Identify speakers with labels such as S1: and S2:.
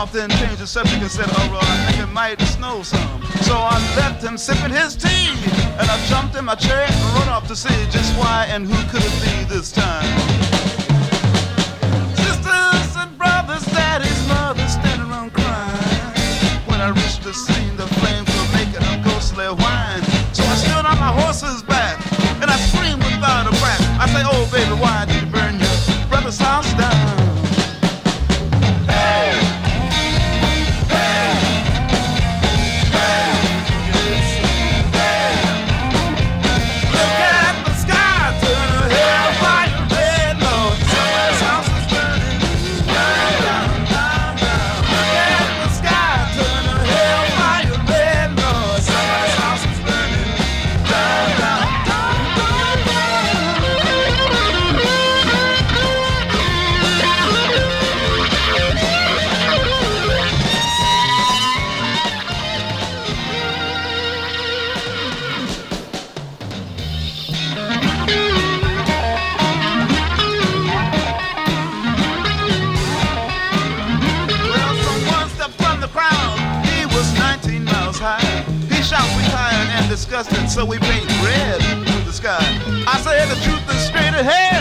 S1: off, then changed the subject and said, oh, I think it might snow some. So I left him sipping his tea, and I jumped in my chair and run off to see just why and who could it be this time. Sisters and brothers, daddies, mothers standing around crying. When I reached the scene, the flames were making a ghostly whine. So I stood on my horse's back, and I screamed without a breath. I say, oh baby, why did you burn your brother's house down? Disgusted, so we paint red in the sky. I said the truth is straight ahead.